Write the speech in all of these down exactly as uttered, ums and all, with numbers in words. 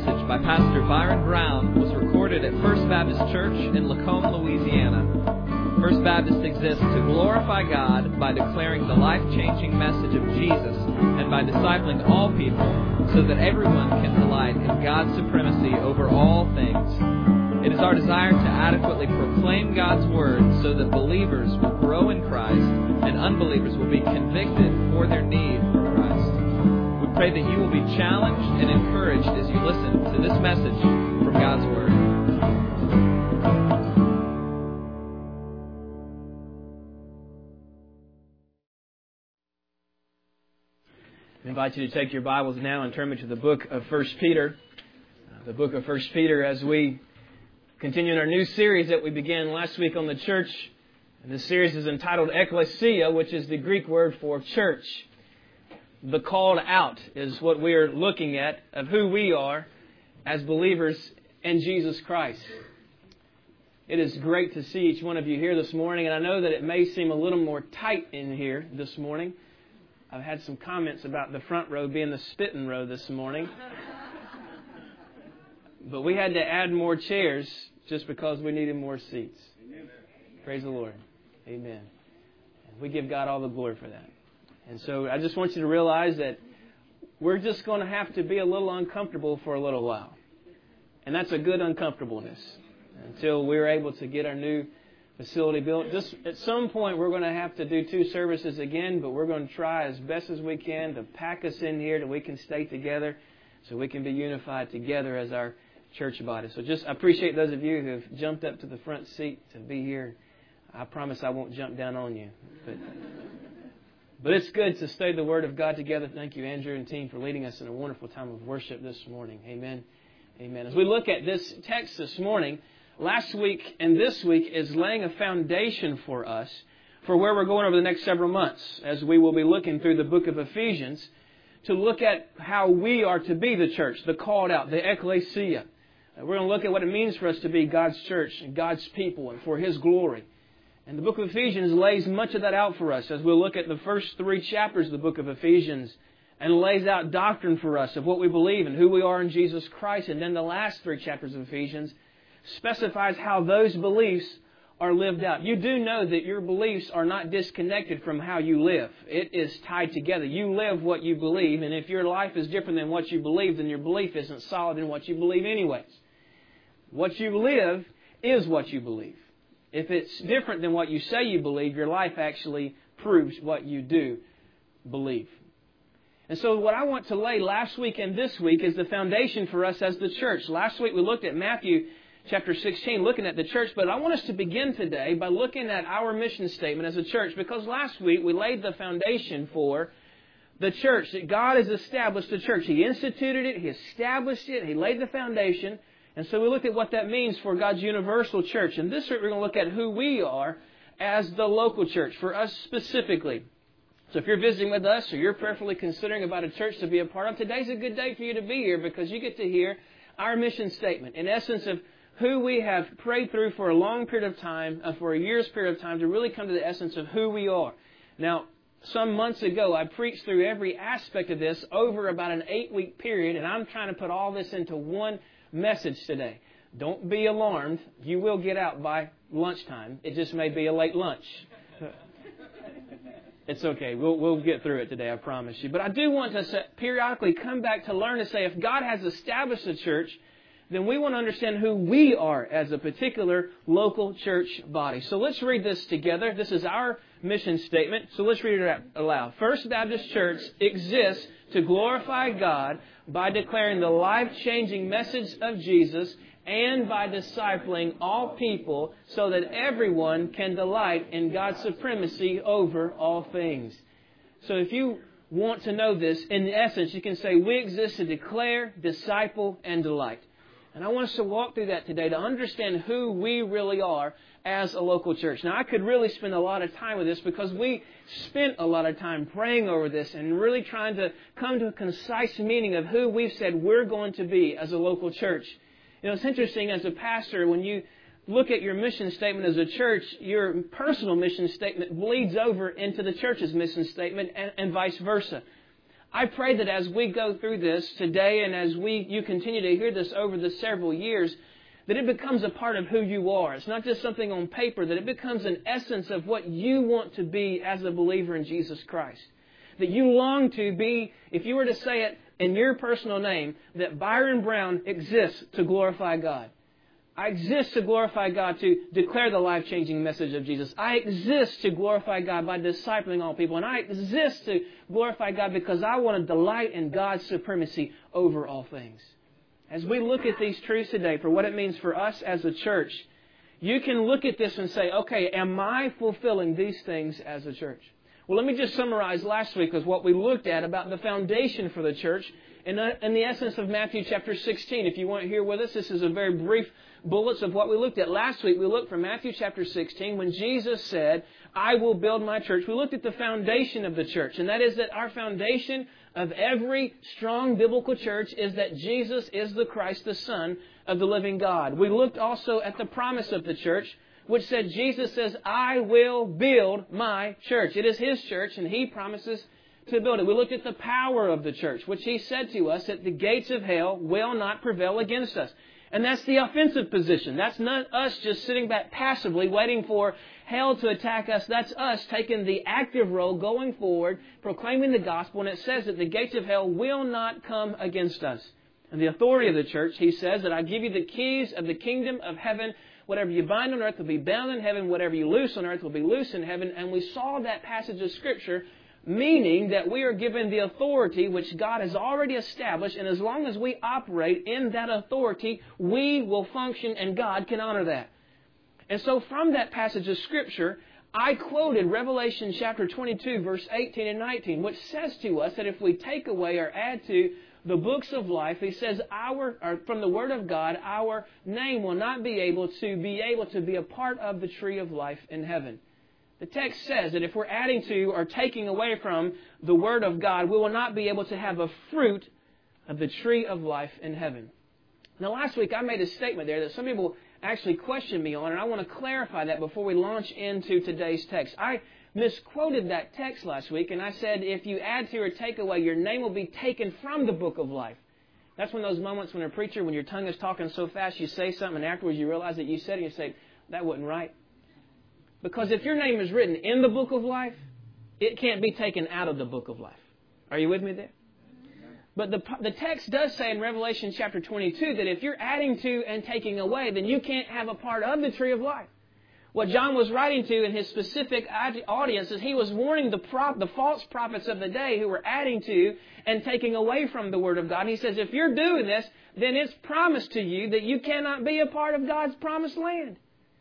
message by Pastor Byron Brown was recorded at First Baptist Church in Lacombe, Louisiana. First Baptist exists to glorify God by declaring the life-changing message of Jesus and by discipling all people so that everyone can delight in God's supremacy over all things. It is our desire to adequately proclaim God's Word so that believers will grow in Christ and unbelievers will be convicted for their need for Christ. We pray that you will be challenged and encouraged as you listen to this message from God's Word. I invite you to take your Bibles now and turn me to the book of First Peter. Uh, the book of First Peter, as we continue in our new series that we began last week on the church. And this series is entitled Ecclesia, which is the Greek word for church. The called out is what we are looking at of who we are as believers in Jesus Christ. It is great to see each one of you here this morning, and I know that it may seem a little more tight in here this morning. I've had some comments about the front row being the spitting row this morning. But we had to add more chairs just because we needed more seats. Amen. Praise the Lord. Amen. And we give God all the glory for that. And so I just want you to realize that we're just going to have to be a little uncomfortable for a little while. And that's a good uncomfortableness until we're able to get our new facility built. Just at some point we're going to have to do two services again, but we're going to try as best as we can to pack us in here that we can stay together so we can be unified together as our church body. So just I appreciate those of you who have jumped up to the front seat to be here. I promise I won't jump down on you. But, but it's good to study the Word of God together. Thank you, Andrew and team, for leading us in a wonderful time of worship this morning. Amen. Amen. As we look at this text this morning, last week and this week is laying a foundation for us for where we're going over the next several months as we will be looking through the book of Ephesians to look at how we are to be the church, the called out, the ecclesia. We're going to look at what it means for us to be God's church and God's people and for His glory. And the book of Ephesians lays much of that out for us as we'll look at the first three chapters of the book of Ephesians and lays out doctrine for us of what we believe and who we are in Jesus Christ. And then the last three chapters of Ephesians specifies how those beliefs are lived out. You do know that your beliefs are not disconnected from how you live. It is tied together. You live what you believe, and if your life is different than what you believe, then your belief isn't solid in what you believe anyways. What you live is what you believe. If it's different than what you say you believe, your life actually proves what you do believe. And so what I want to lay last week and this week is the foundation for us as the church. Last week we looked at Matthew chapter sixteen, looking at the church, but I want us to begin today by looking at our mission statement as a church, because last week we laid the foundation for the church, that God has established the church. He instituted it, He established it, He laid the foundation. And so we looked at what that means for God's universal church. And this week we're going to look at who we are as the local church, for us specifically. So if you're visiting with us or you're prayerfully considering about a church to be a part of, today's a good day for you to be here because you get to hear our mission statement, in essence of who we have prayed through for a long period of time, uh, for a year's period of time, to really come to the essence of who we are. Now, some months ago, I preached through every aspect of this over about an eight-week period, and I'm trying to put all this into one message today. Don't be alarmed. You will get out by lunchtime. It just may be a late lunch. It's okay. We'll we'll get through it today, I promise you. But I do want to periodically come back to learn to say, if God has established a church, then we want to understand who we are as a particular local church body. So let's read this together. This is our mission statement. So let's read it out aloud. First Baptist Church exists to glorify God by declaring the life-changing message of Jesus and by discipling all people so that everyone can delight in God's supremacy over all things. So if you want to know this, in essence, you can say we exist to declare, disciple, and delight. And I want us to walk through that today to understand who we really are as a local church. Now, I could really spend a lot of time with this because we spent a lot of time praying over this and really trying to come to a concise meaning of who we've said we're going to be as a local church. You know, it's interesting as a pastor, when you look at your mission statement as a church, your personal mission statement bleeds over into the church's mission statement and, and vice versa. I pray that as we go through this today and as we you continue to hear this over the several years, that it becomes a part of who you are. It's not just something on paper, that it becomes an essence of what you want to be as a believer in Jesus Christ. That you long to be, if you were to say it in your personal name, that Byron Brown exists to glorify God. I exist to glorify God, to declare the life-changing message of Jesus. I exist to glorify God by discipling all people. And I exist to glorify God because I want to delight in God's supremacy over all things. As we look at these truths today for what it means for us as a church, you can look at this and say, okay, am I fulfilling these things as a church? Well, let me just summarize last week with what we looked at about the foundation for the church in, in the essence of Matthew chapter sixteen. If you weren't here with us, this is a very brief bullets of what we looked at. Last week we looked from Matthew chapter sixteen when Jesus said, I will build my church. We looked at the foundation of the church, and that is that our foundation of every strong biblical church is that Jesus is the Christ, the Son of the living God. We looked also at the promise of the church, which said Jesus says, I will build my church. It is His church, and He promises to build it. We looked at the power of the church, which He said to us that the gates of hell will not prevail against us. And that's the offensive position. That's not us just sitting back passively waiting for hell to attack us. That's us taking the active role, going forward, proclaiming the gospel. And it says that the gates of hell will not come against us. And the authority of the church, He says that I give you the keys of the kingdom of heaven. Whatever you bind on earth will be bound in heaven. Whatever you loose on earth will be loose in heaven. And we saw that passage of Scripture, meaning that we are given the authority which God has already established, and as long as we operate in that authority, we will function and God can honor that. And so from that passage of Scripture, I quoted Revelation chapter twenty-two, verse eighteen and nineteen, which says to us that if we take away or add to the books of life, He says, our or from the Word of God, our name will not be able to be able to be a part of the tree of life in heaven. The text says that if we're adding to or taking away from the Word of God, we will not be able to have a fruit of the tree of life in heaven. Now, last week I made a statement there that some people actually questioned me on, and I want to clarify that before we launch into today's text. I misquoted that text last week, and I said if you add to or take away, your name will be taken from the book of life. That's one of those moments when a preacher, when your tongue is talking so fast, you say something, and afterwards you realize that you said it, and you say, that wasn't right. Because if your name is written in the book of life, it can't be taken out of the book of life. Are you with me there? But the, the text does say in Revelation chapter twenty-two that if you're adding to and taking away, then you can't have a part of the tree of life. What John was writing to in his specific audience is he was warning the, prop, the false prophets of the day who were adding to and taking away from the Word of God. And he says, if you're doing this, then it's promised to you that you cannot be a part of God's promised land.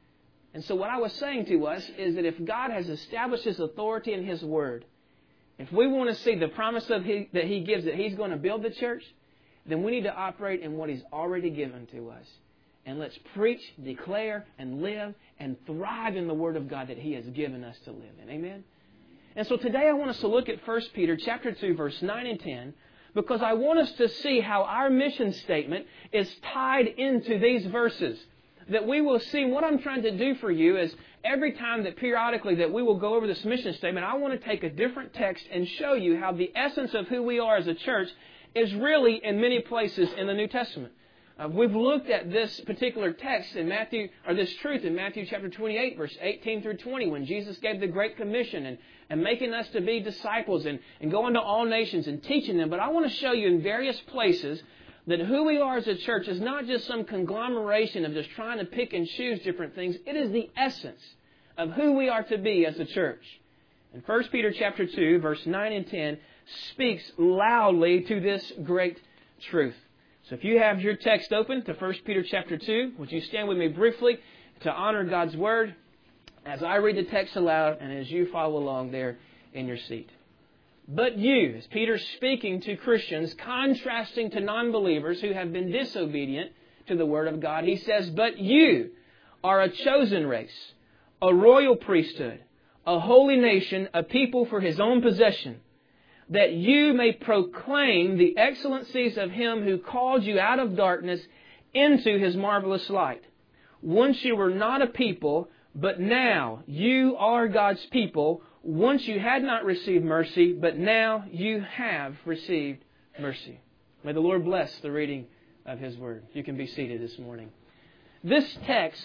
And so what I was saying to us is that if God has established His authority in His Word, if we want to see the promise of he, that He gives that He's going to build the church, then we need to operate in what He's already given to us. And let's preach, declare, and live, and thrive in the Word of God that He has given us to live in. Amen? And so today I want us to look at First Peter chapter two, verse nine and ten, because I want us to see how our mission statement is tied into these verses. That we will see, what I'm trying to do for you is every time that periodically that we will go over this mission statement, I want to take a different text and show you how the essence of who we are as a church is really in many places in the New Testament. Uh, we've looked at this particular text in Matthew, or this truth in Matthew chapter twenty-eight, verse eighteen through twenty, when Jesus gave the Great Commission and, and making us to be disciples and, and going to all nations and teaching them. But I want to show you in various places that who we are as a church is not just some conglomeration of just trying to pick and choose different things. It is the essence of who we are to be as a church. And First Peter chapter two, verse nine and ten speaks loudly to this great truth. So if you have your text open to First Peter chapter two, would you stand with me briefly to honor God's Word as I read the text aloud and as you follow along there in your seat. But you, as Peter's speaking to Christians, contrasting to non-believers who have been disobedient to the Word of God, he says, but you are a chosen race, a royal priesthood, a holy nation, a people for His own possession, that you may proclaim the excellencies of Him who called you out of darkness into His marvelous light. Once you were not a people, But now you are God's people. Once you had not received mercy, but now you have received mercy. May the Lord bless the reading of His Word. You can be seated this morning. This text,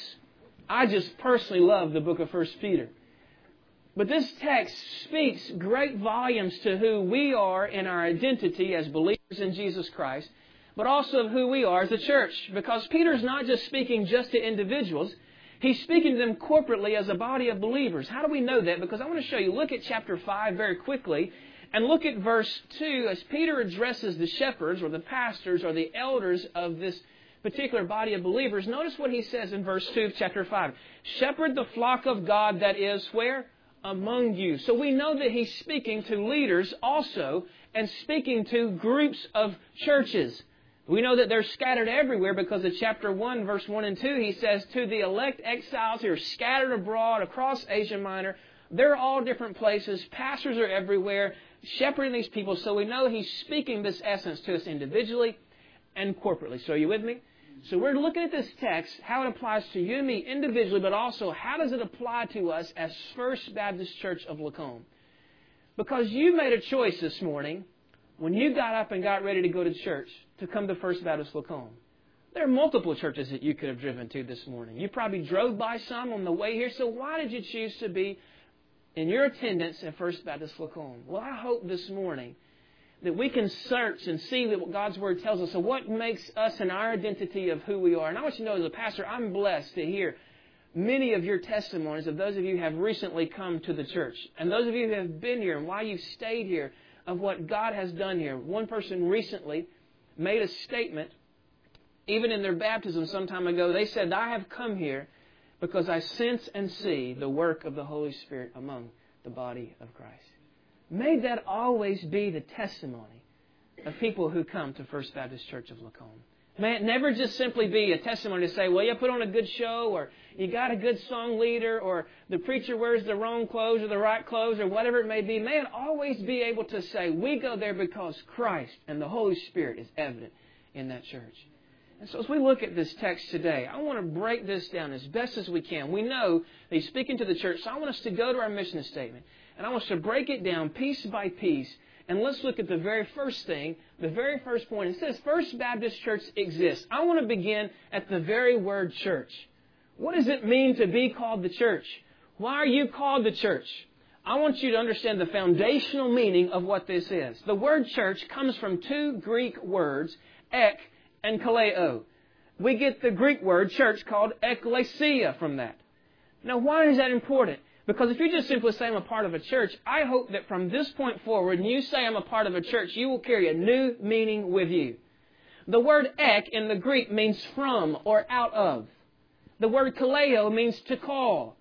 I just personally love the book of First Peter. But this text speaks great volumes to who we are in our identity as believers in Jesus Christ, but also of who we are as a church. Because Peter's not just speaking just to individuals. He's speaking to them corporately as a body of believers. How do we know that? Because I want to show you. Look at chapter five very quickly. And look at verse two as Peter addresses the shepherds or the pastors or the elders of this particular body of believers. Notice what he says in verse two of chapter five. Shepherd the flock of God that is where? Among you. So we know that he's speaking to leaders also and speaking to groups of churches. We know that they're scattered everywhere because of chapter one, verse one and two, he says, to the elect exiles who are scattered abroad across Asia Minor, they're all different places. Pastors are everywhere, shepherding these people. So we know he's speaking this essence to us individually and corporately. So are you with me? So we're looking at this text, how it applies to you and me individually, but also how does it apply to us as First Baptist Church of Lacombe? Because you made a choice this morning when you got up and got ready to go to church to come to First Baptist Lacombe. There are multiple churches that you could have driven to this morning. You probably drove by some on the way here. So why did you choose to be in your attendance at First Baptist Lacombe? Well, I hope this morning that we can search and see what God's Word tells us. So what makes us and our identity of who we are. And I want you to know as a pastor, I'm blessed to hear many of your testimonies of those of you who have recently come to the church. And those of you who have been here and why you've stayed here, of what God has done here. One person recently made a statement, even in their baptism some time ago. They said, I have come here because I sense and see the work of the Holy Spirit among the body of Christ. May that always be the testimony of people who come to First Baptist Church of Lacombe. May it never just simply be a testimony to say, well, you put on a good show, or you got a good song leader, or the preacher wears the wrong clothes or the right clothes, or whatever it may be. May it always be able to say, we go there because Christ and the Holy Spirit is evident in that church. And so as we look at this text today, I want to break this down as best as we can. We know that he's speaking to the church, so I want us to go to our mission statement. And I want us to break it down piece by piece. And let's look at the very first thing, the very first point. It says First Baptist Church exists. I want to begin at the very word church. What does it mean to be called the church? Why are you called the church? I want you to understand the foundational meaning of what this is. The word church comes from two Greek words, ek and kaleo. We get the Greek word church called ekklesia from that. Now, why is that important? Because if you just simply say I'm a part of a church, I hope that from this point forward, when you say I'm a part of a church, you will carry a new meaning with you. The word ek in the Greek means from or out of. The word kaleo means to call.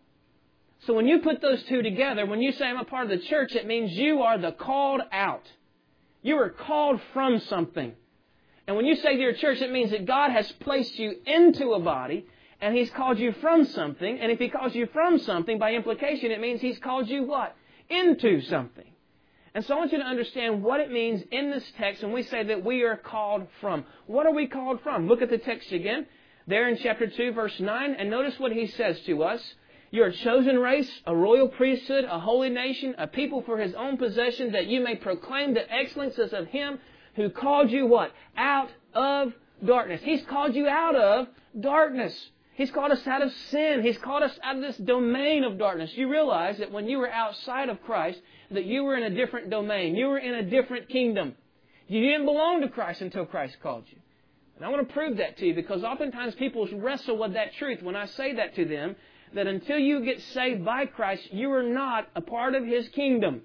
So when you put those two together, when you say I'm a part of the church, it means you are the called out. You are called from something. And when you say to your church, it means that God has placed you into a body, and He's called you from something. And if He calls you from something, by implication, it means He's called you what? Into something. And so I want you to understand what it means in this text when we say that we are called from. What are we called from? Look at the text again. There in chapter two, verse nine. And notice what he says to us. You're a chosen race, a royal priesthood, a holy nation, a people for His own possession, that you may proclaim the excellences of Him who called you what? Out of darkness. He's called you out of darkness. He's called us out of sin. He's called us out of this domain of darkness. You realize that when you were outside of Christ, that you were in a different domain. You were in a different kingdom. You didn't belong to Christ until Christ called you. And I want to prove that to you, because oftentimes people wrestle with that truth when I say that to them, that until you get saved by Christ, you are not a part of His kingdom.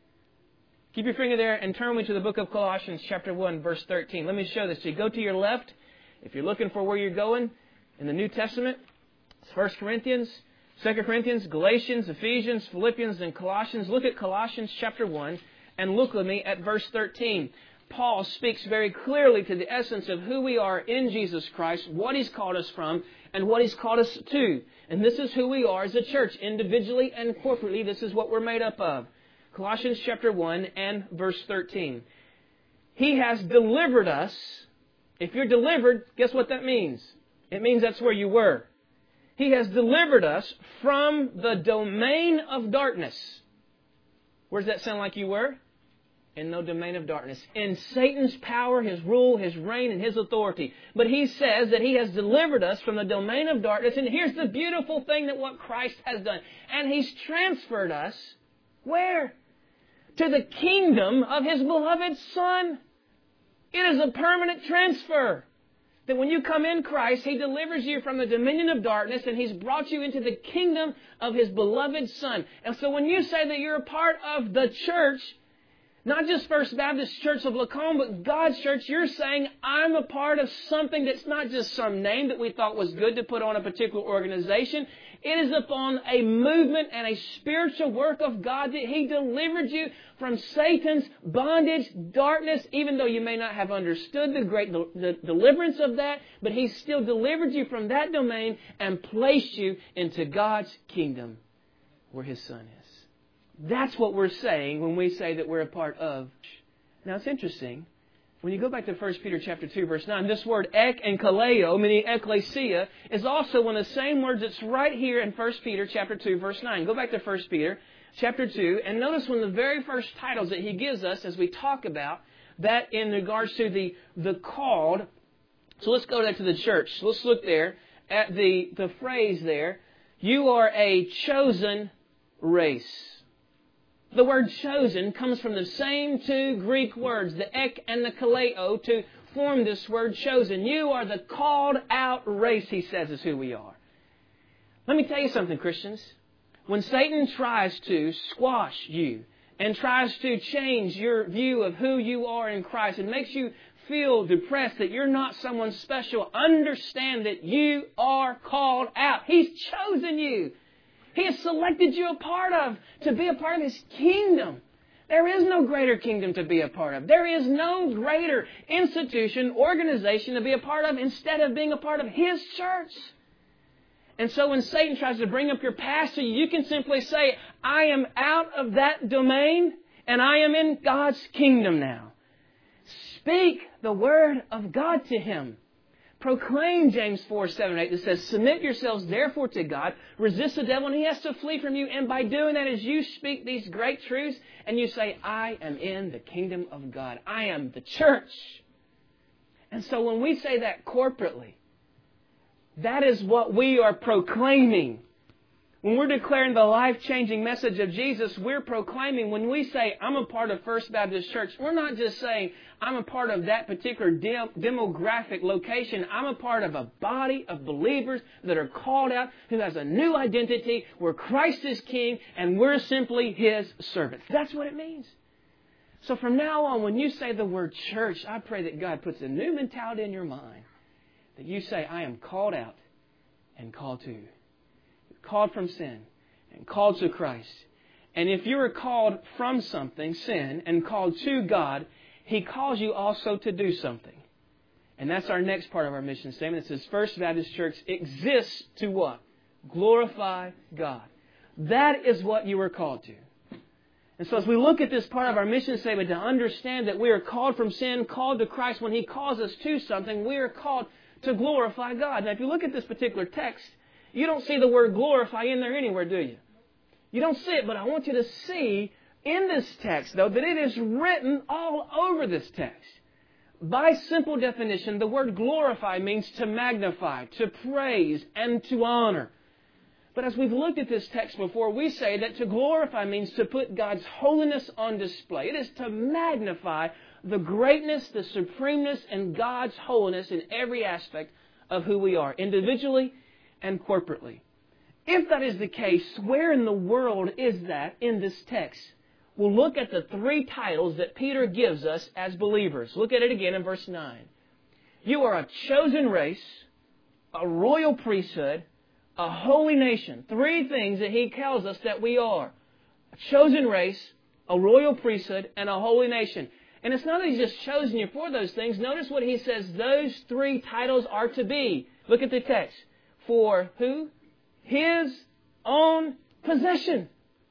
Keep your finger there and turn me to the book of Colossians chapter one, verse thirteen. Let me show this to you. Go to your left. If you're looking for where you're going in the New Testament, it's First Corinthians, Second Corinthians, Galatians, Ephesians, Philippians, and Colossians. Look at Colossians chapter one and look with me at verse thirteen. Paul speaks very clearly to the essence of who we are in Jesus Christ, what He's called us from, and what He's called us to. And this is who we are as a church, individually and corporately. This is what we're made up of. Colossians chapter one and verse thirteen. He has delivered us. If you're delivered, guess what that means? It means that's where you were. He has delivered us from the domain of darkness. Where does that sound like you were? In no domain of darkness. In Satan's power, his rule, his reign, and his authority. But He says that He has delivered us from the domain of darkness. And here's the beautiful thing that what Christ has done. And He's transferred us, where? To the kingdom of His beloved Son. It is a permanent transfer. That when you come in Christ, He delivers you from the dominion of darkness and He's brought you into the kingdom of His beloved Son. And so when you say that you're a part of the church, not just First Baptist Church of Lacombe, but God's church, you're saying, I'm a part of something that's not just some name that we thought was good to put on a particular organization. It is upon a movement and a spiritual work of God that He delivered you from Satan's bondage, darkness, even though you may not have understood the great de- the deliverance of that, but He still delivered you from that domain and placed you into God's kingdom where His Son is. That's what we're saying when we say that we're a part of. Now it's interesting. When you go back to First Peter chapter two, verse nine, this word ek and kaleo, meaning ecclesia, is also one of the same words that's right here in First Peter chapter two, verse nine. Go back to First Peter chapter two, and notice one of the very first titles that he gives us as we talk about that in regards to the, the called. So let's go back to the church. Let's look there at the, the phrase there. You are a chosen race. The word chosen comes from the same two Greek words, the ek and the kaleo, to form this word chosen. You are the called out race, he says, is who we are. Let me tell you something, Christians. When Satan tries to squash you and tries to change your view of who you are in Christ and makes you feel depressed that you're not someone special, understand that you are called out. He's chosen you. He has selected you a part of, to be a part of His kingdom. There is no greater kingdom to be a part of. There is no greater institution, organization to be a part of instead of being a part of His church. And so when Satan tries to bring up your past to you, you can simply say, I am out of that domain and I am in God's kingdom now. Speak the word of God to him. Proclaim James four, seven, eight that says, submit yourselves therefore to God, resist the devil, and he has to flee from you. And by doing that, as you speak these great truths, and you say, I am in the kingdom of God. I am the church. And so when we say that corporately, that is what we are proclaiming. When we're declaring the life-changing message of Jesus, we're proclaiming, when we say, I'm a part of First Baptist Church, we're not just saying, I'm a part of that particular de- demographic location. I'm a part of a body of believers that are called out, who has a new identity, where Christ is King, and we're simply His servants. That's what it means. So from now on, when you say the word church, I pray that God puts a new mentality in your mind, that you say, I am called out and called to. Called from sin and called to Christ. And if you are called from something, sin, and called to God, He calls you also to do something. And that's our next part of our mission statement. It says, First Baptist Church exists to what? Glorify God. That is what you were called to. And so as we look at this part of our mission statement, to understand that we are called from sin, called to Christ, when He calls us to something, we are called to glorify God. Now if you look at this particular text, you don't see the word glorify in there anywhere, do you? You don't see it, but I want you to see in this text, though, that it is written all over this text. By simple definition, the word glorify means to magnify, to praise, and to honor. But as we've looked at this text before, we say that to glorify means to put God's holiness on display. It is to magnify the greatness, the supremeness, and God's holiness in every aspect of who we are, individually and corporately. If that is the case, where in the world is that in this text? We'll look at the three titles that Peter gives us as believers. Look at it again in verse nine. You are a chosen race, a royal priesthood, a holy nation. Three things that he tells us that we are. A chosen race, a royal priesthood, and a holy nation. And it's not that He's just chosen you for those things. Notice what he says those three titles are to be. Look at the text. For who? His own possession.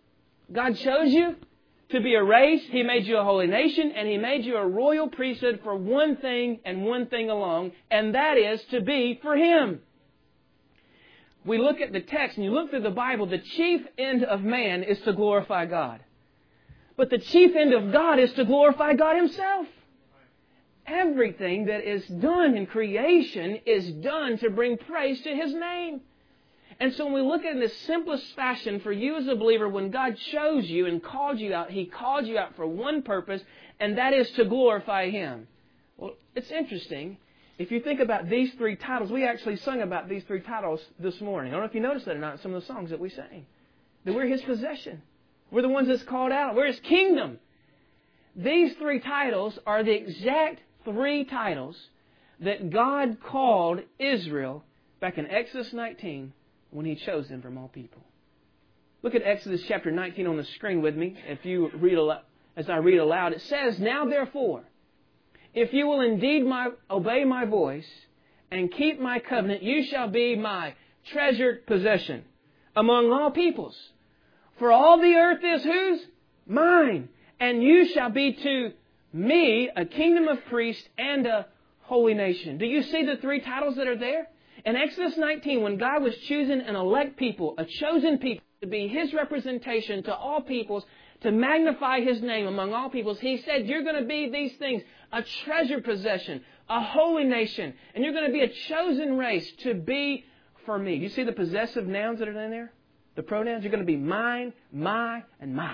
God chose you to be a race. He made you a holy nation, and He made you a royal priesthood for one thing and one thing alone, and that is to be for Him. we look at the text and you look through the Bible, the chief end of man is to glorify God. But the chief end of God is to glorify God Himself. Everything that is done in creation is done to bring praise to His name. And so when we look at it in the simplest fashion for you as a believer, when God chose you and called you out, He called you out for one purpose, and that is to glorify Him. Well, it's interesting. If you think about these three titles, we actually sung about these three titles this morning. I don't know if you noticed that or not in some of the songs that we sang. That we're His possession. We're the ones that's called out. We're His kingdom. These three titles are the exact three titles that God called Israel back in Exodus nineteen when He chose them from all people. Look at Exodus chapter nineteen on the screen with me. If you read aloud, as I read aloud, it says, "Now therefore, if you will indeed my, obey my voice and keep my covenant, you shall be my treasured possession among all peoples. For all the earth is whose? Mine. And you shall be to me a kingdom of priests and a holy nation." Do you see the three titles that are there? In Exodus nineteen, when God was choosing an elect people, a chosen people, to be His representation to all peoples, to magnify His name among all peoples, He said, you're going to be these things, a treasured possession, a holy nation, and you're going to be a chosen race to be for me. Do you see the possessive nouns that are in there? The pronouns? You're going to be mine, my, and my.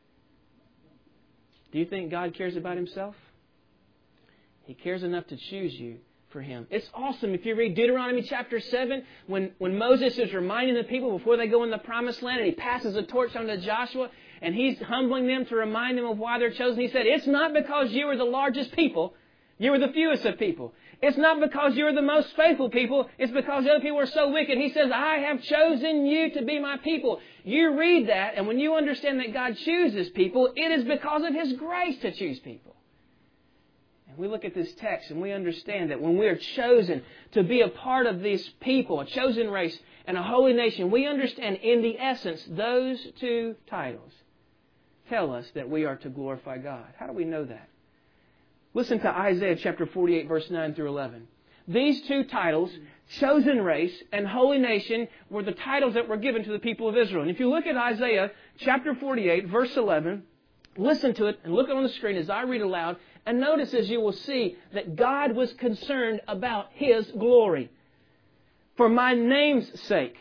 Do you think God cares about Himself? He cares enough to choose you for Him. It's awesome if you read Deuteronomy chapter seven, when, when Moses is reminding the people before they go in the promised land, and he passes the torch on to Joshua, and he's humbling them to remind them of why they're chosen. He said, it's not because you are the largest people, you are the fewest of people. It's not because you are the most faithful people, it's because the other people are so wicked. He says, I have chosen you to be my people. You read that, and when you understand that God chooses people, it is because of His grace to choose people. We look at this text and we understand that when we are chosen to be a part of these people, a chosen race and a holy nation, we understand in the essence those two titles tell us that we are to glorify God. How do we know that? Listen to Isaiah chapter forty-eight, verse nine through eleven. These two titles, chosen race and holy nation, were the titles that were given to the people of Israel. And if you look at Isaiah chapter forty-eight, verse eleven, listen to it and look on the screen as I read aloud. And notice, as you will see, that God was concerned about His glory. For my name's sake,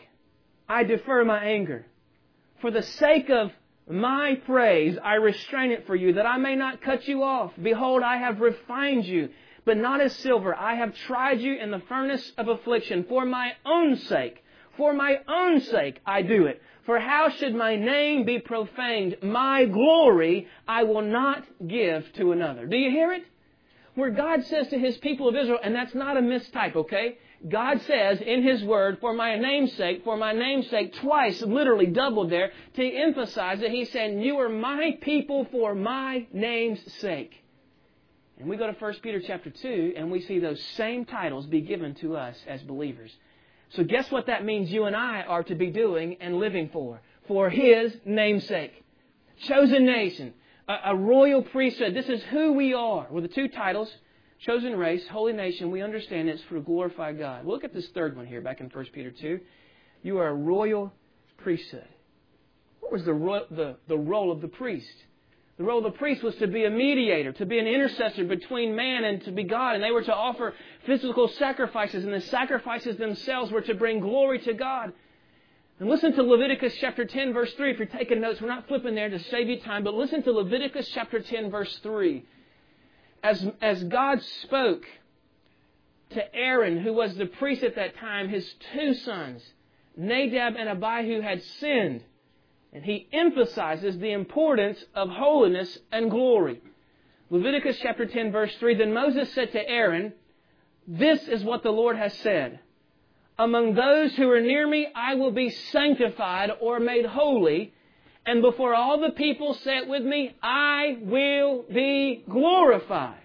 I defer my anger. For the sake of my praise, I restrain it for you, that I may not cut you off. Behold, I have refined you, but not as silver. I have tried you in the furnace of affliction. For my own sake, for my own sake, I do it. For how should my name be profaned? My glory I will not give to another. Do you hear it? Where God says to His people of Israel, and that's not a mistype, okay? God says in His Word, for my name's sake, for my name's sake, twice, literally doubled there, to emphasize that He's saying, you are my people for my name's sake. And we go to First Peter chapter two, and we see those same titles be given to us as believers. So guess what that means you and I are to be doing and living for? For His name's sake. Chosen nation. A, a royal priesthood. This is who we are. With the two titles, chosen race, holy nation, we understand it's for to glorify God. Look at this third one here back in First Peter two. You are a royal priesthood. What was the, ro- the, the role of the priest? The role of the priest was to be a mediator, to be an intercessor between man and to be God. And they were to offer physical sacrifices. And the sacrifices themselves were to bring glory to God. And listen to Leviticus chapter ten, verse three. If you're taking notes, we're not flipping there to save you time. But listen to Leviticus chapter ten, verse three. As, as God spoke to Aaron, who was the priest at that time, his two sons, Nadab and Abihu, had sinned. And He emphasizes the importance of holiness and glory. Leviticus chapter ten, verse three. Then Moses said to Aaron, this is what the Lord has said. Among those who are near me, I will be sanctified or made holy. And before all the people, say it with me, I will be glorified.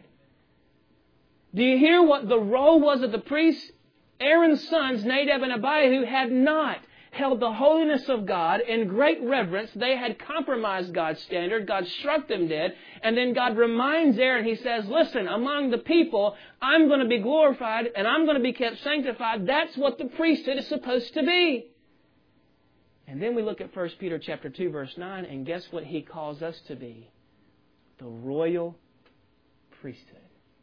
Do you hear what the role was of the priests? Aaron's sons, Nadab and Abihu, had not held the holiness of God in great reverence. They had compromised God's standard. God struck them dead. And then God reminds Aaron, He says, listen, among the people, I'm going to be glorified and I'm going to be kept sanctified. That's what the priesthood is supposed to be. And then we look at First Peter chapter two, verse nine, and guess what he calls us to be? The royal priesthood.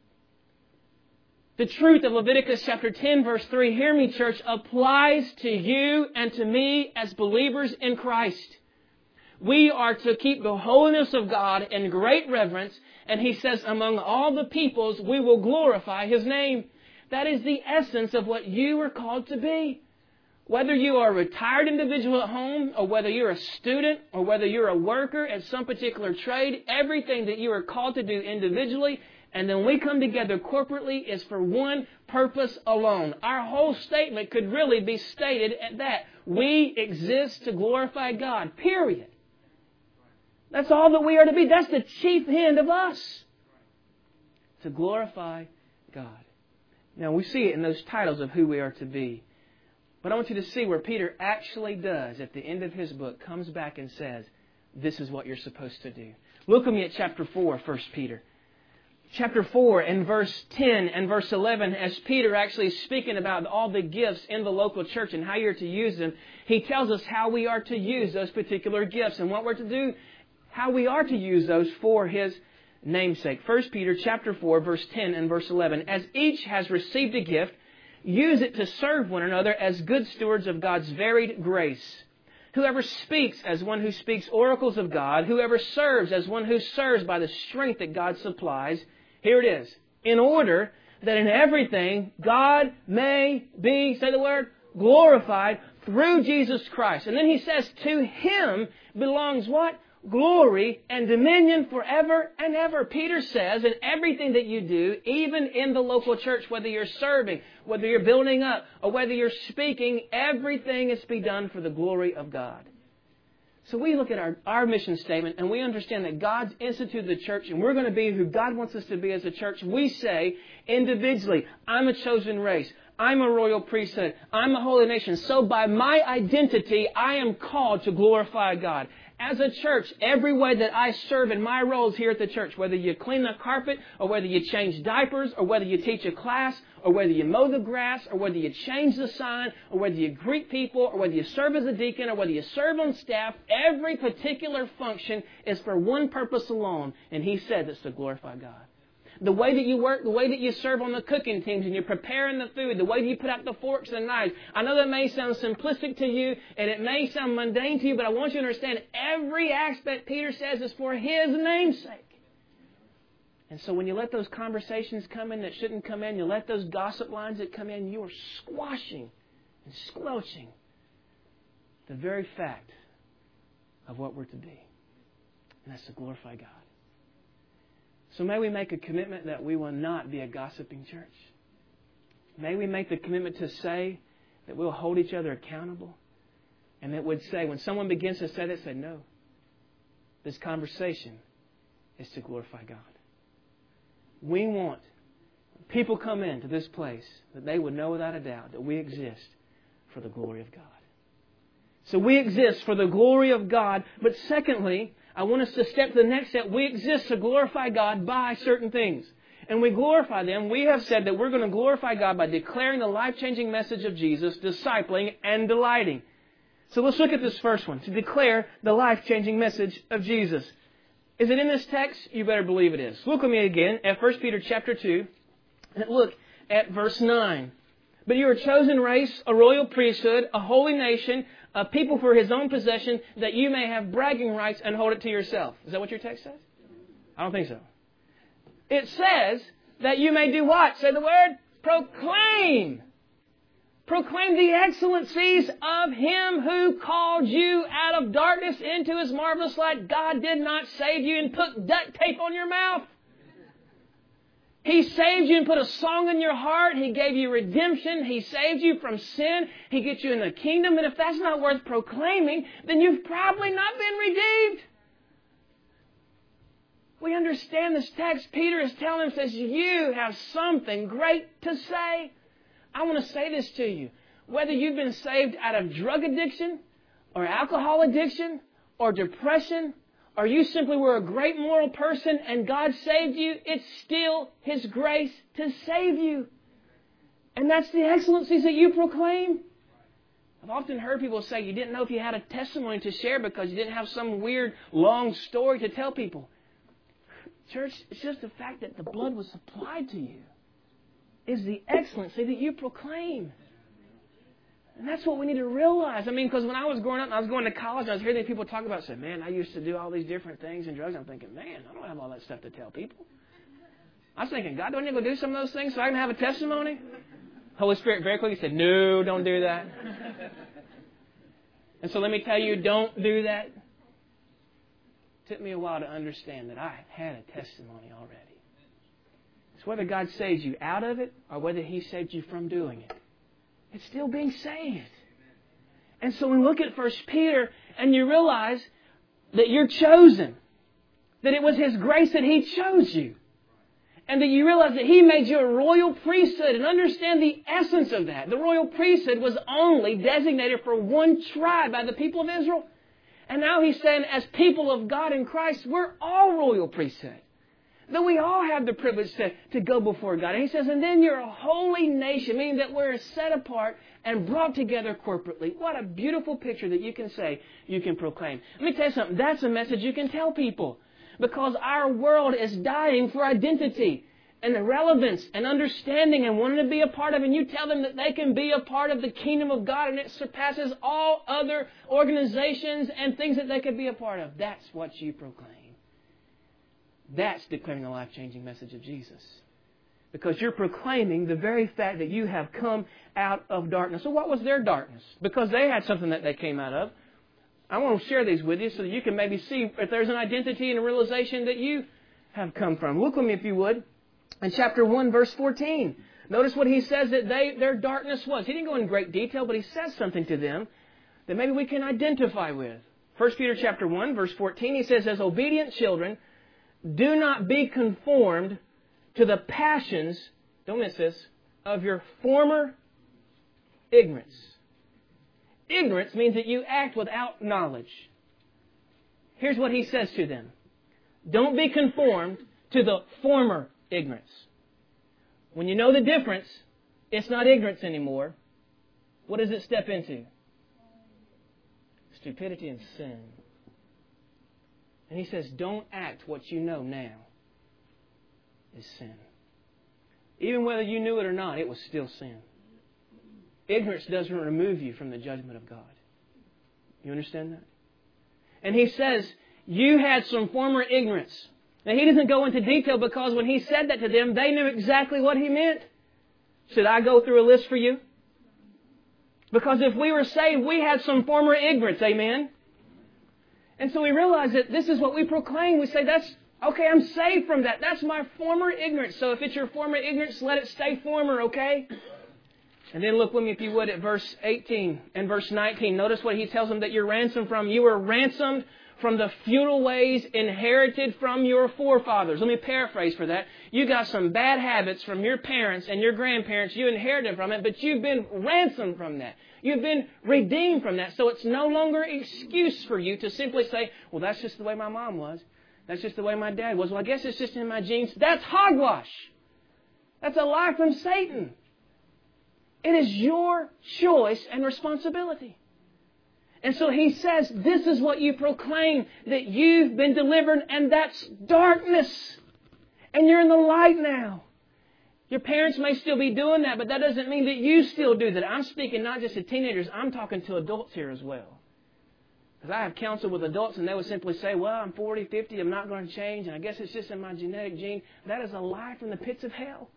The truth of Leviticus chapter ten, verse three, hear me, church, applies to you and to me as believers in Christ. We are to keep the holiness of God in great reverence, and he says, among all the peoples, we will glorify his name. That is the essence of what you are called to be. Whether you are a retired individual at home, or whether you're a student, or whether you're a worker at some particular trade, everything that you are called to do individually, and then we come together corporately, is for one purpose alone. Our whole statement could really be stated at that. We exist to glorify God, period. That's all that we are to be. That's the chief end of us. To glorify God. Now we see it in those titles of who we are to be. But I want you to see where Peter actually does, at the end of his book, comes back and says, this is what you're supposed to do. Look with me at chapter four, First Peter. Chapter four and verse ten and verse eleven, as Peter actually is speaking about all the gifts in the local church and how you're to use them, he tells us how we are to use those particular gifts and what we're to do, how we are to use those for his namesake. First Peter chapter four, verse ten and verse eleven. As each has received a gift, use it to serve one another as good stewards of God's varied grace. Whoever speaks as one who speaks oracles of God, whoever serves as one who serves by the strength that God supplies. Here it is. In order that in everything God may be, say the word, glorified through Jesus Christ. And then he says, to him belongs what? Glory and dominion forever and ever. Peter says in everything that you do, even in the local church, whether you're serving, whether you're building up, or whether you're speaking, everything is to be done for the glory of God. So we look at our, our mission statement and we understand that God's instituted the church and we're going to be who God wants us to be as a church. We say individually, I'm a chosen race. I'm a royal priesthood. I'm a holy nation. So by my identity, I am called to glorify God. As a church, every way that I serve in my roles here at the church, whether you clean the carpet, or whether you change diapers, or whether you teach a class, or whether you mow the grass, or whether you change the sign, or whether you greet people, or whether you serve as a deacon, or whether you serve on staff, every particular function is for one purpose alone. And he said it's to glorify God. The way that you work, the way that you serve on the cooking teams and you're preparing the food, the way that you put out the forks and knives. I know that may sound simplistic to you and it may sound mundane to you, but I want you to understand every aspect, Peter says, is for his name's sake. And so when you let those conversations come in that shouldn't come in, you let those gossip lines that come in, you are squashing and squelching the very fact of what we're to be. And that's to glorify God. So may we make a commitment that we will not be a gossiping church. May we make the commitment to say that we'll hold each other accountable. And that would say, when someone begins to say that, say, no. This conversation is to glorify God. We want people come into this place that they would know without a doubt that we exist for the glory of God. So we exist for the glory of God. But secondly, I want us to step to the next step. We exist to glorify God by certain things. And we glorify them. We have said that we're going to glorify God by declaring the life-changing message of Jesus, discipling, and delighting. So let's look at this first one. To declare the life-changing message of Jesus. Is it in this text? You better believe it is. Look with me again at First Peter chapter two. And look at verse nine. But you are a chosen race, a royal priesthood, a holy nation, a people for his own possession, that you may have bragging rights and hold it to yourself. Is that what your text says? I don't think so. It says that you may do what? Say the word. Proclaim. Proclaim the excellencies of him who called you out of darkness into his marvelous light. God did not save you and put duct tape on your mouth. He saved you and put a song in your heart. He gave you redemption. He saved you from sin. He gets you in the kingdom. And if that's not worth proclaiming, then you've probably not been redeemed. We understand this text. Peter is telling us, says, you have something great to say. I want to say this to you. Whether you've been saved out of drug addiction or alcohol addiction or depression, or you simply were a great moral person and God saved you, it's still his grace to save you. And that's the excellencies that you proclaim. I've often heard people say you didn't know if you had a testimony to share because you didn't have some weird, long story to tell people. Church, it's just the fact that the blood was supplied to you is the excellency that you proclaim. And that's what we need to realize. I mean, because when I was growing up and I was going to college and I was hearing people talk about, say, man, I used to do all these different things and drugs. I'm thinking, man, I don't have all that stuff to tell people. I was thinking, God, do I need to go do some of those things so I can have a testimony? Holy Spirit very quickly said, no, don't do that. And so let me tell you, don't do that. It took me a while to understand that I had a testimony already. It's whether God saved you out of it or whether He saved you from doing it. It's still being saved. And so we look at First Peter and you realize that you're chosen. That it was His grace that He chose you. And that you realize that He made you a royal priesthood. And understand the essence of that. The royal priesthood was only designated for one tribe by the people of Israel. And now He's saying, as people of God in Christ, we're all royal priesthood. That we all have the privilege to, to go before God. And He says, and then you're a holy nation, meaning that we're set apart and brought together corporately. What a beautiful picture that you can say, you can proclaim. Let me tell you something. That's a message you can tell people. Because our world is dying for identity and relevance and understanding and wanting to be a part of it. And you tell them that they can be a part of the kingdom of God and it surpasses all other organizations and things that they could be a part of. That's what you proclaim. That's declaring the life-changing message of Jesus. Because you're proclaiming the very fact that you have come out of darkness. So what was their darkness? Because they had something that they came out of. I want to share these with you so that you can maybe see if there's an identity and a realization that you have come from. Look with me, if you would, in chapter one, verse fourteen. Notice what he says that they their darkness was. He didn't go in great detail, but he says something to them that maybe we can identify with. First Peter chapter one, verse fourteen, he says, as obedient children, do not be conformed to the passions, don't miss this, of your former ignorance. Ignorance means that you act without knowledge. Here's what he says to them. Don't be conformed to the former ignorance. When you know the difference, it's not ignorance anymore. What does it step into? Stupidity and sin. And he says, don't act what you know now is sin. Even whether you knew it or not, it was still sin. Ignorance doesn't remove you from the judgment of God. You understand that? And he says, you had some former ignorance. Now, he doesn't go into detail because when he said that to them, they knew exactly what he meant. Should I go through a list for you? Because if we were saved, we had some former ignorance. Amen? And so we realize that this is what we proclaim. We say, that's, okay, I'm saved from that. That's my former ignorance. So if it's your former ignorance, let it stay former, okay? And then look with me, if you would, at verse eighteen and verse nineteen. Notice what he tells them that you're ransomed from. You were ransomed from the futile ways inherited from your forefathers. Let me paraphrase for that. You got some bad habits from your parents and your grandparents. You inherited from it, but you've been ransomed from that. You've been redeemed from that. So it's no longer an excuse for you to simply say, well, that's just the way my mom was. That's just the way my dad was. Well, I guess it's just in my genes. That's hogwash. That's a lie from Satan. It is your choice and responsibility. And so he says, this is what you proclaim, that you've been delivered, and that's darkness. And you're in the light now. Your parents may still be doing that, but that doesn't mean that you still do that. I'm speaking not just to teenagers, I'm talking to adults here as well. Because I have counseled with adults and they would simply say, well, I'm forty, fifty, I'm not going to change, and I guess it's just in my genetic gene. That is a lie from the pits of hell.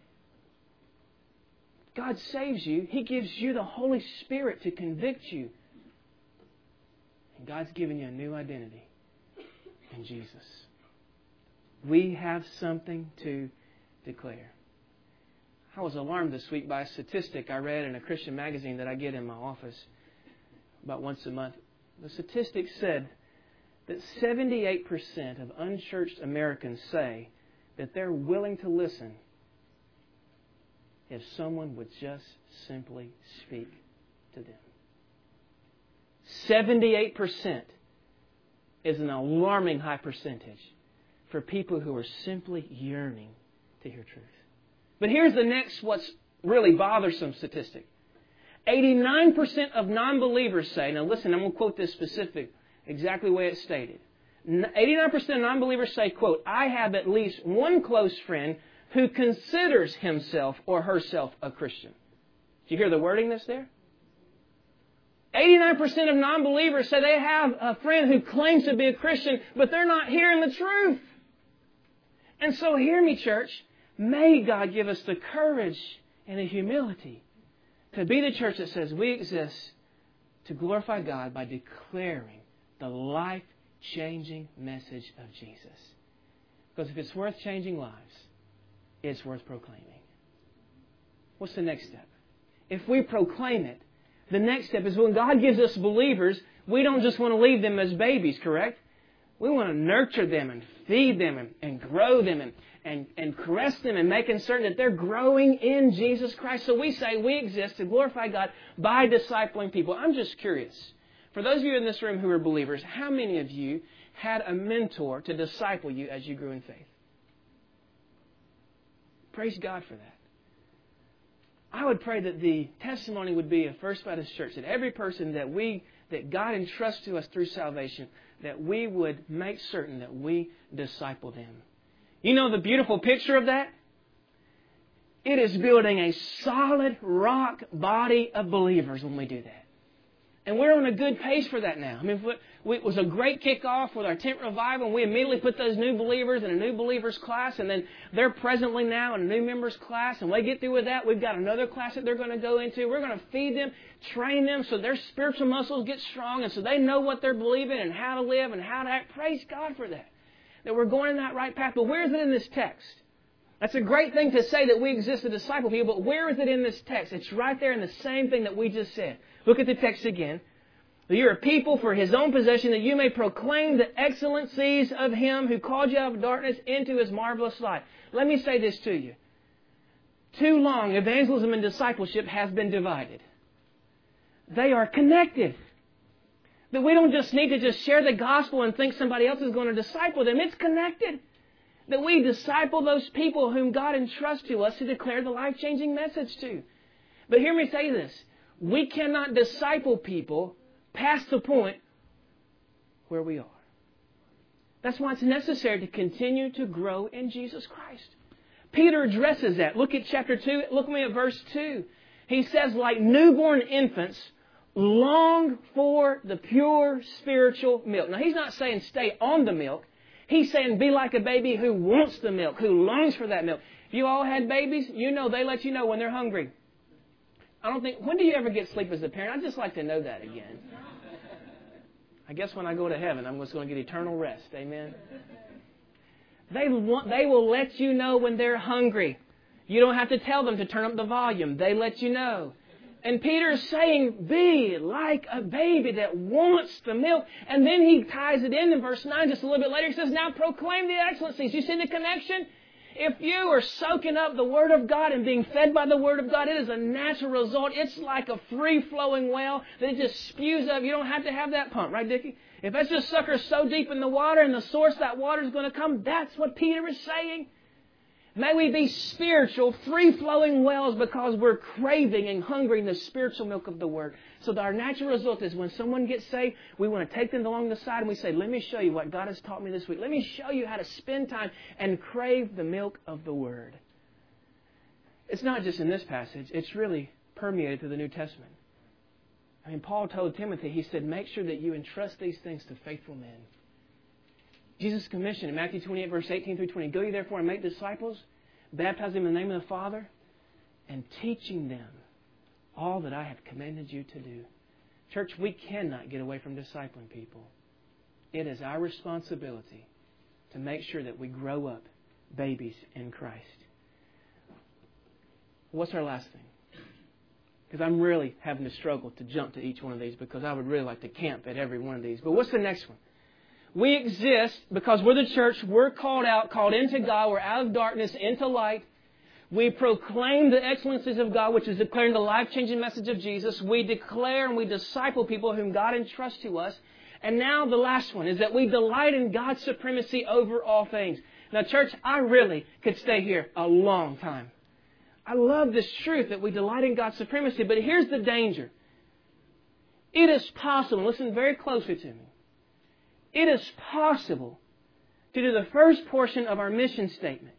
God saves you. He gives you the Holy Spirit to convict you. And God's given you a new identity in Jesus. We have something to declare. I was alarmed this week by a statistic I read in a Christian magazine that I get in my office about once a month. The statistic said that seventy-eight percent of unchurched Americans say that they're willing to listen if someone would just simply speak to them. seventy-eight percent is an alarming high percentage for people who are simply yearning to hear truth. But here's the next, what's really bothersome statistic. eighty-nine percent of non-believers say, now listen, I'm going to quote this specific, exactly the way it's stated. eighty-nine percent of non-believers say, quote, I have at least one close friend who considers himself or herself a Christian. Do you hear the wording that's there? eighty-nine percent of non-believers say they have a friend who claims to be a Christian, but they're not hearing the truth. And so hear me, church. May God give us the courage and the humility to be the church that says we exist to glorify God by declaring the life-changing message of Jesus. Because if it's worth changing lives, it's worth proclaiming. What's the next step? If we proclaim it, the next step is when God gives us believers, we don't just want to leave them as babies, correct? We want to nurture them and feed them and, and grow them and, and, and caress them and making certain that they're growing in Jesus Christ. So we say we exist to glorify God by discipling people. I'm just curious. For those of you in this room who are believers, how many of you had a mentor to disciple you as you grew in faith? Praise God for that. I would pray that the testimony would be of First Baptist Church, that every person that we that God entrusts to us through salvation, that we would make certain that we disciple them. You know the beautiful picture of that? It is building a solid rock body of believers when we do that. And we're on a good pace for that now. I mean, it was a great kickoff with our tent revival, and we immediately put those new believers in a new believers class, and then they're presently now in a new members class, and when they get through with that, we've got another class that they're going to go into. We're going to feed them, train them so their spiritual muscles get strong, and so they know what they're believing and how to live and how to act. Praise God for that, that we're going in that right path. But where is it in this text? That's a great thing to say that we exist to disciple people, but where is it in this text? It's right there in the same thing that we just said. Look at the text again. You're a people for His own possession, that you may proclaim the excellencies of Him who called you out of darkness into His marvelous light. Let me say this to you. Too long, evangelism and discipleship has been divided. They are connected. That we don't just need to just share the gospel and think somebody else is going to disciple them. It's connected. That we disciple those people whom God entrusts to us to declare the life-changing message to. But hear me say this. We cannot disciple people past the point where we are. That's why it's necessary to continue to grow in Jesus Christ. Peter addresses that. Look at chapter two. Look at me at verse two. He says, like newborn infants, long for the pure spiritual milk. Now, he's not saying stay on the milk. He's saying be like a baby who wants the milk, who longs for that milk. If you all had babies, you know they let you know when they're hungry. I don't think, when do you ever get sleep as a parent? I'd just like to know that again. I guess when I go to heaven, I'm just going to get eternal rest. Amen. They want, they will let you know when they're hungry. You don't have to tell them to turn up the volume. They let you know. And Peter's saying, be like a baby that wants the milk. And then he ties it in in verse nine just a little bit later. He says, now proclaim the excellencies. You see the connection? If you are soaking up the Word of God and being fed by the Word of God, it is a natural result. It's like a free-flowing well that it just spews up. You don't have to have that pump, right, Dickie? If that's just sucker so deep in the water and the source that water is going to come, that's what Peter is saying. May we be spiritual, free-flowing wells because we're craving and hungering the spiritual milk of the Word. So our natural result is when someone gets saved, we want to take them along the side and we say, let me show you what God has taught me this week. Let me show you how to spend time and crave the milk of the Word. It's not just in this passage. It's really permeated through the New Testament. I mean, Paul told Timothy, he said, make sure that you entrust these things to faithful men. Jesus' commission in Matthew twenty-eight, verse eighteen through twenty, go ye therefore and make disciples, baptize them in the name of the Father, and teaching them all that I have commanded you to do. Church, we cannot get away from discipling people. It is our responsibility to make sure that we grow up babies in Christ. What's our last thing? Because I'm really having to struggle to jump to each one of these because I would really like to camp at every one of these. But what's the next one? We exist because we're the church. We're called out, called into God. We're out of darkness into light. We proclaim the excellencies of God, which is declaring the life-changing message of Jesus. We declare and we disciple people whom God entrusts to us. And now the last one is that we delight in God's supremacy over all things. Now, church, I really could stay here a long time. I love this truth that we delight in God's supremacy. But here's the danger. It is possible, listen very closely to me. It is possible to do the first portion of our mission statement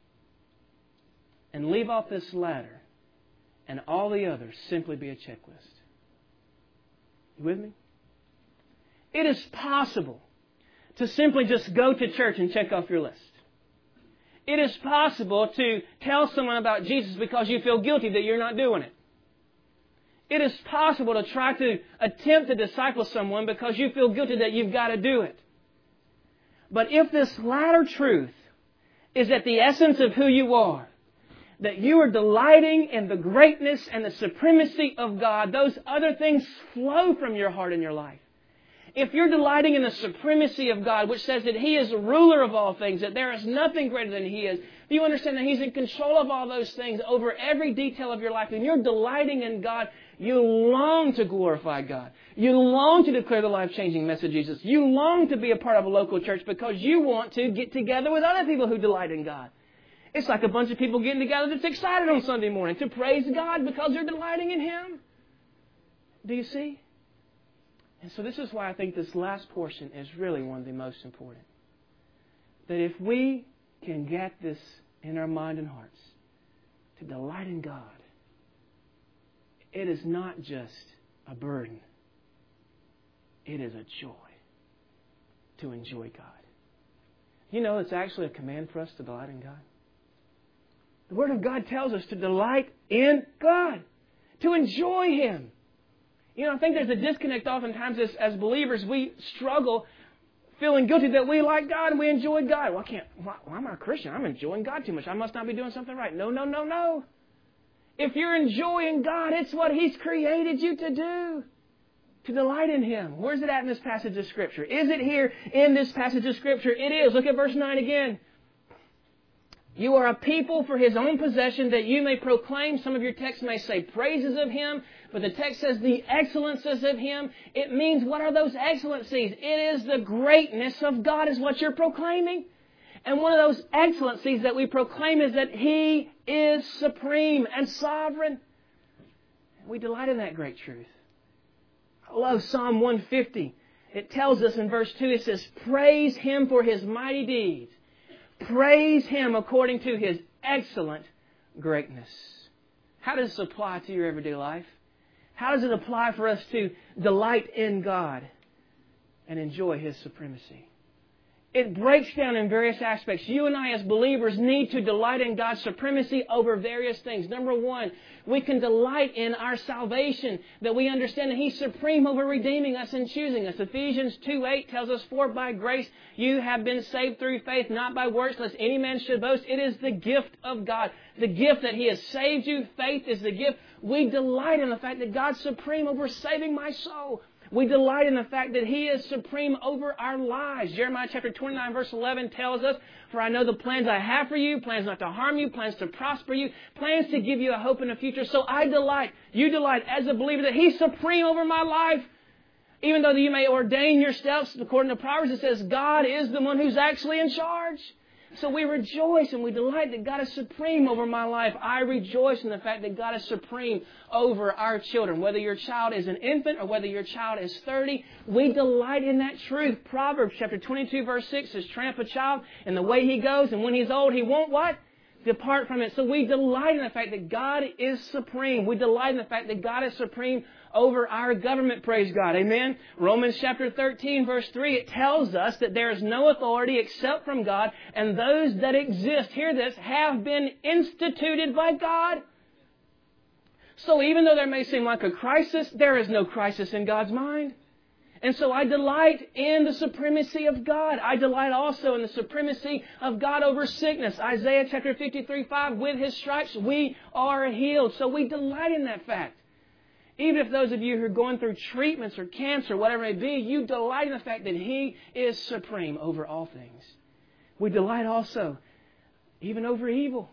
and leave off this ladder and all the others simply be a checklist. You with me? It is possible to simply just go to church and check off your list. It is possible to tell someone about Jesus because you feel guilty that you're not doing it. It is possible to try to attempt to disciple someone because you feel guilty that you've got to do it. But if this latter truth is at the essence of who you are, that you are delighting in the greatness and the supremacy of God, those other things flow from your heart and your life. If you're delighting in the supremacy of God, which says that He is the ruler of all things, that there is nothing greater than He is, if you understand that He's in control of all those things over every detail of your life, and you're delighting in God, you long to glorify God. You long to declare the life-changing message of Jesus. You long to be a part of a local church because you want to get together with other people who delight in God. It's like a bunch of people getting together that's excited on Sunday morning to praise God because they're delighting in Him. Do you see? And so this is why I think this last portion is really one of the most important. That if we can get this in our mind and hearts, to delight in God, it is not just a burden. It is a joy to enjoy God. You know, it's actually a command for us to delight in God. The Word of God tells us to delight in God, to enjoy Him. You know, I think there's a disconnect oftentimes as, as believers. We struggle feeling guilty that we like God and we enjoy God. Well, I can't, why, why am I a Christian? I'm enjoying God too much. I must not be doing something right. No, no, no, no. If you're enjoying God, it's what He's created you to do. To delight in Him. Where's it at in this passage of Scripture? Is it here in this passage of Scripture? It is. Look at verse nine again. You are a people for His own possession, that you may proclaim. Some of your texts may say praises of Him, but the text says the excellences of Him. It means, what are those excellencies? It is the greatness of God is what you're proclaiming. And one of those excellencies that we proclaim is that He is supreme and sovereign. We delight in that great truth. I love Psalm one fifty. It tells us in verse two, it says, praise Him for His mighty deeds. Praise Him according to His excellent greatness. How does this apply to your everyday life? How does it apply for us to delight in God and enjoy His supremacy? It breaks down in various aspects. You and I as believers need to delight in God's supremacy over various things. Number one, we can delight in our salvation, that we understand that He's supreme over redeeming us and choosing us. Ephesians two eight tells us, for by grace you have been saved through faith, not by works, lest any man should boast. It is the gift of God. The gift that He has saved you. Faith is the gift. We delight in the fact that God's supreme over saving my soul. We delight in the fact that He is supreme over our lives. Jeremiah chapter twenty-nine verse eleven tells us, for I know the plans I have for you, plans not to harm you, plans to prosper you, plans to give you a hope in the future. So I delight, you delight as a believer that He's supreme over my life. Even though you may ordain your steps, according to Proverbs, it says God is the one who's actually in charge. So we rejoice and we delight that God is supreme over my life. I rejoice in the fact that God is supreme over our children. Whether your child is an infant or whether your child is thirty, we delight in that truth. Proverbs chapter twenty-two verse six says, train up a child in the way he goes, and when he's old, he won't what? Depart from it. So we delight in the fact that God is supreme. We delight in the fact that God is supreme over our government, praise God. Amen? Romans chapter thirteen, verse three, it tells us that there is no authority except from God, and those that exist, hear this, have been instituted by God. So even though there may seem like a crisis, there is no crisis in God's mind. And so I delight in the supremacy of God. I delight also in the supremacy of God over sickness. Isaiah chapter fifty-three, five, with His stripes we are healed. So we delight in that fact. Even if those of you who are going through treatments or cancer, whatever it may be, you delight in the fact that He is supreme over all things. We delight also even over evil.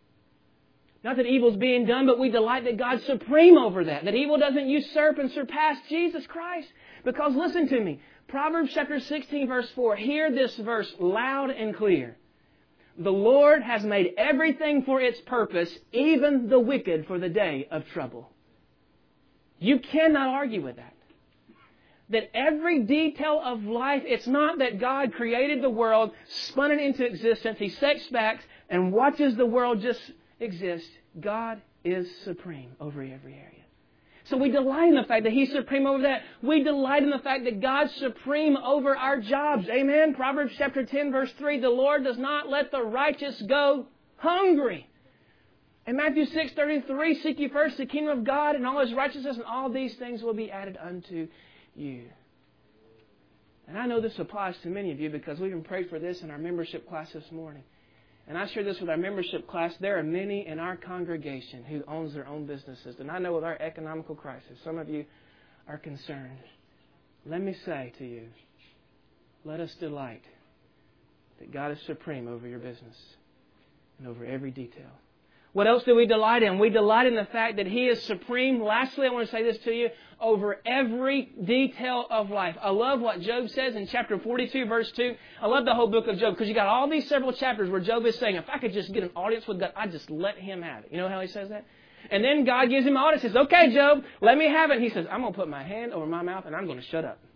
Not that evil is being done, but we delight that God's supreme over that. That evil doesn't usurp and surpass Jesus Christ. Because listen to me, Proverbs chapter sixteen verse four, hear this verse loud and clear. The Lord has made everything for its purpose, even the wicked for the day of trouble. You cannot argue with that. That every detail of life, it's not that God created the world, spun it into existence, He sits back and watches the world just exist. God is supreme over every area. So we delight in the fact that He's supreme over that. We delight in the fact that God's supreme over our jobs. Amen? Proverbs chapter ten, verse three, the Lord does not let the righteous go hungry. And Matthew six, thirty-three, seek ye first the kingdom of God and all His righteousness, and all these things will be added unto you. And I know this applies to many of you because we even prayed for this in our membership class this morning. And I shared this with our membership class. There are many in our congregation who owns their own businesses. And I know with our economical crisis, some of you are concerned. Let me say to you, let us delight that God is supreme over your business and over every detail. What else do we delight in? We delight in the fact that He is supreme. Lastly, I want to say this to you, over every detail of life. I love what Job says in chapter forty-two, verse two. I love the whole book of Job because you got all these several chapters where Job is saying, if I could just get an audience with God, I'd just let Him have it. You know how he says that? And then God gives him an audience and says, okay, Job, let me have it. And he says, I'm going to put my hand over my mouth and I'm going to shut up.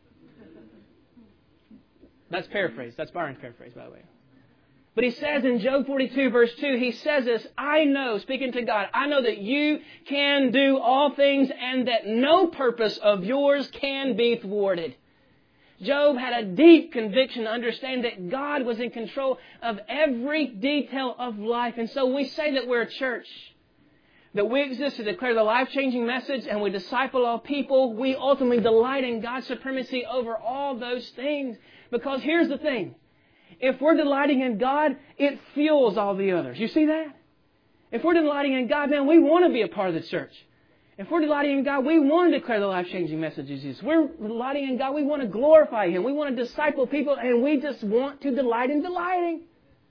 That's paraphrase. That's Byron's paraphrase, by the way. But he says in Job forty-two, verse two, he says this, I know, speaking to God, I know that you can do all things and that no purpose of yours can be thwarted. Job had a deep conviction to understand that God was in control of every detail of life. And so we say that we're a church, that we exist to declare the life-changing message and we disciple all people. We ultimately delight in God's supremacy over all those things. Because here's the thing. If we're delighting in God, it fuels all the others. You see that? If we're delighting in God, man, we want to be a part of the church. If we're delighting in God, we want to declare the life-changing message of Jesus. We're delighting in God, we want to glorify Him. We want to disciple people, and we just want to delight in delighting.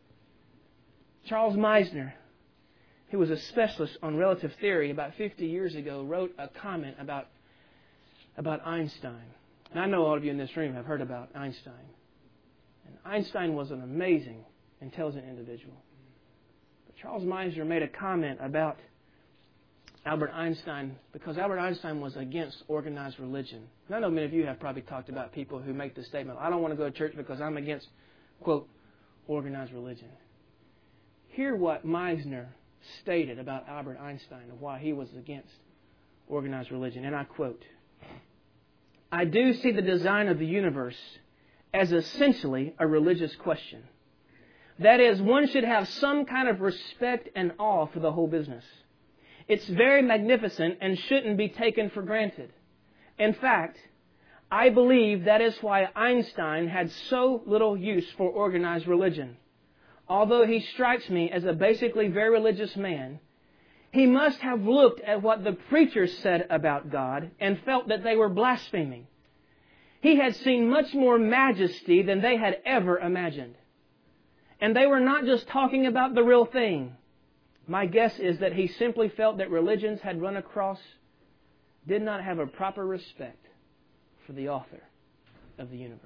Charles Meisner, who was a specialist on relative theory about fifty years ago, wrote a comment about, about Einstein. And I know all of you in this room have heard about Einstein. And Einstein was an amazing, intelligent individual. But Charles Meisner made a comment about Albert Einstein because Albert Einstein was against organized religion. And I know many of you have probably talked about people who make the statement, I don't want to go to church because I'm against, quote, organized religion. Hear what Meisner stated about Albert Einstein and why he was against organized religion. And I quote, I do see the design of the universe as essentially a religious question. That is, one should have some kind of respect and awe for the whole business. It's very magnificent and shouldn't be taken for granted. In fact, I believe that is why Einstein had so little use for organized religion. Although he strikes me as a basically very religious man, he must have looked at what the preachers said about God and felt that they were blaspheming. He had seen much more majesty than they had ever imagined. And they were not just talking about the real thing. My guess is that he simply felt that religions had run across, did not have a proper respect for the author of the universe.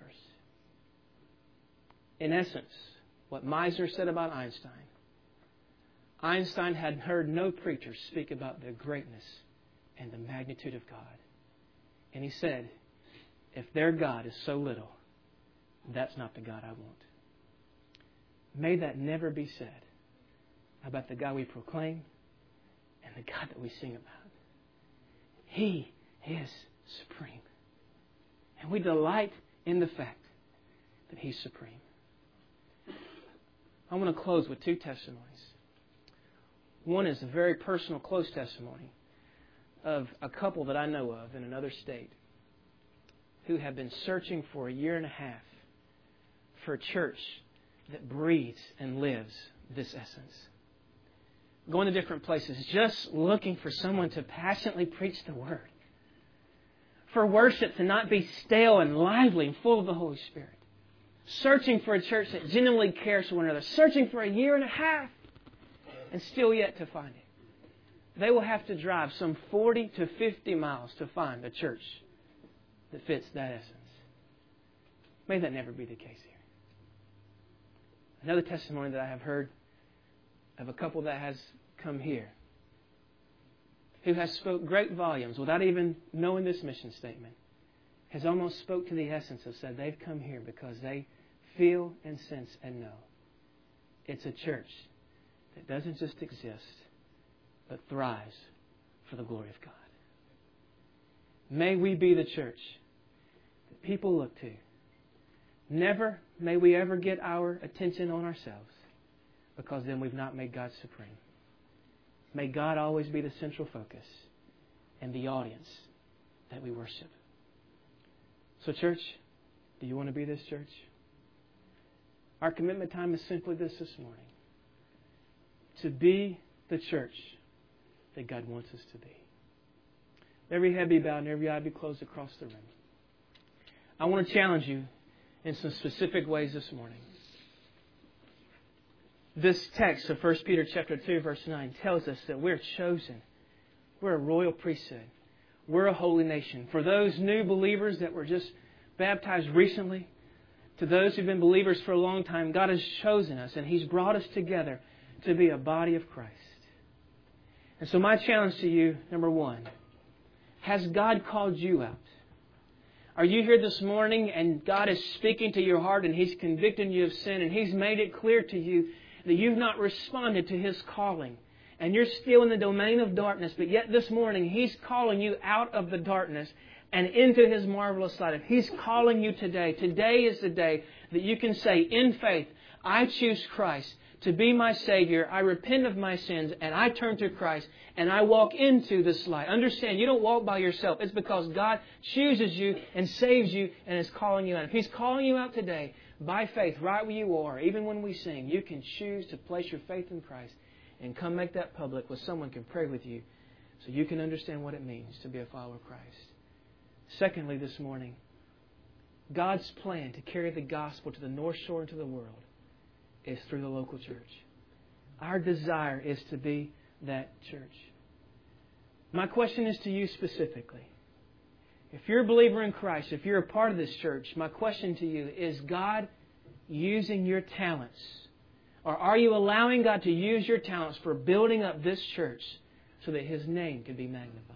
In essence, what Meisner said about Einstein, Einstein had heard no preacher speak about the greatness and the magnitude of God. And he said, if their God is so little, that's not the God I want. May that never be said about the God we proclaim and the God that we sing about. He is supreme. And we delight in the fact that He's supreme. I want to close with two testimonies. One is a very personal, close testimony of a couple that I know of in another state who have been searching for a year and a half for a church that breathes and lives this essence. Going to different places, just looking for someone to passionately preach the Word. For worship to not be stale and lively and full of the Holy Spirit. Searching for a church that genuinely cares for one another. Searching for a year and a half and still yet to find it. They will have to drive some forty to fifty miles to find a church that fits that essence. May that never be the case here. Another testimony that I have heard of a couple that has come here, who has spoke great volumes without even knowing this mission statement, has almost spoke to the essence of said they've come here because they feel and sense and know it's a church that doesn't just exist, but thrives for the glory of God. May we be the church that people look to. Never may we ever get our attention on ourselves, because then we've not made God supreme. May God always be the central focus and the audience that we worship. So church, do you want to be this church? Our commitment time is simply this this morning. To be the church that God wants us to be. Every head be bowed and every eye be closed across the room. I want to challenge you in some specific ways this morning. This text of First Peter chapter two, verse nine tells us that we're chosen. We're a royal priesthood. We're a holy nation. For those new believers that were just baptized recently, to those who've been believers for a long time, God has chosen us and He's brought us together to be a body of Christ. And so my challenge to you, number one, has God called you out? Are you here this morning and God is speaking to your heart and He's convicting you of sin and He's made it clear to you that you've not responded to His calling and you're still in the domain of darkness, but yet this morning He's calling you out of the darkness and into His marvelous light. If He's calling you today, today is the day that you can say in faith, I choose Christ to be my Savior. I repent of my sins and I turn to Christ and I walk into this light. Understand, you don't walk by yourself. It's because God chooses you and saves you and is calling you out. If He's calling you out today by faith, right where you are, even when we sing, you can choose to place your faith in Christ and come make that public where someone can pray with you so you can understand what it means to be a follower of Christ. Secondly, this morning, God's plan to carry the gospel to the North Shore and to the world is through the local church. Our desire is to be that church. My question is to you specifically. If you're a believer in Christ, if you're a part of this church, my question to you is, God using your talents? Or are you allowing God to use your talents for building up this church so that His name can be magnified?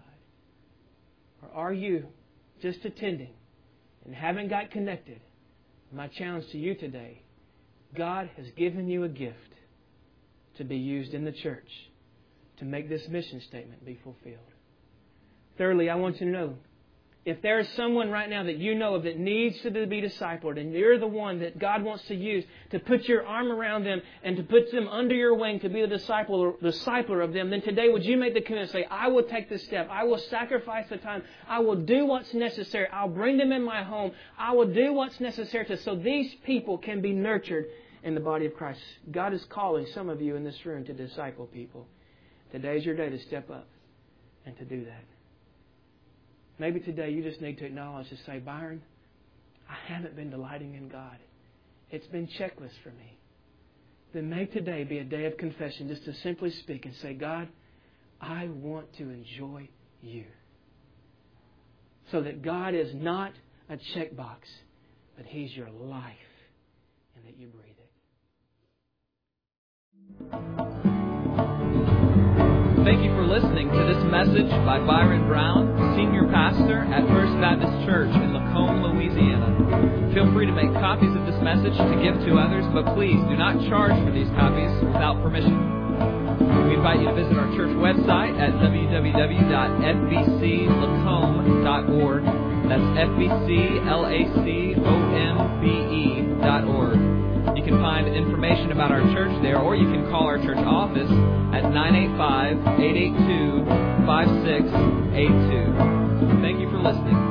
Or are you just attending and haven't got connected? My challenge to you today, God has given you a gift to be used in the church to make this mission statement be fulfilled. Thirdly, I want you to know, if there is someone right now that you know of that needs to be discipled and you're the one that God wants to use to put your arm around them and to put them under your wing to be the disciple, discipler of them, then today would you make the commitment and say, I will take this step. I will sacrifice the time. I will do what's necessary. I'll bring them in my home. I will do what's necessary to so these people can be nurtured in the body of Christ. God is calling some of you in this room to disciple people. Today's your day to step up and to do that. Maybe today you just need to acknowledge to say, Byron, I haven't been delighting in God. It's been checklist for me. Then may today be a day of confession, just to simply speak and say, God, I want to enjoy You. So that God is not a checkbox, but He's your life and that you breathe it. Thank you for listening to this message by Byron Brown, Senior Pastor at First Baptist Church in Lacombe, Louisiana. Feel free to make copies of this message to give to others, but please do not charge for these copies without permission. We invite you to visit our church website at w w w dot f b c lacombe dot org. That's F B C L A C O M B E dot org. You can find information about our church there, or you can call our church office at nine eight five, eight eight two, five six eight two. Thank you for listening.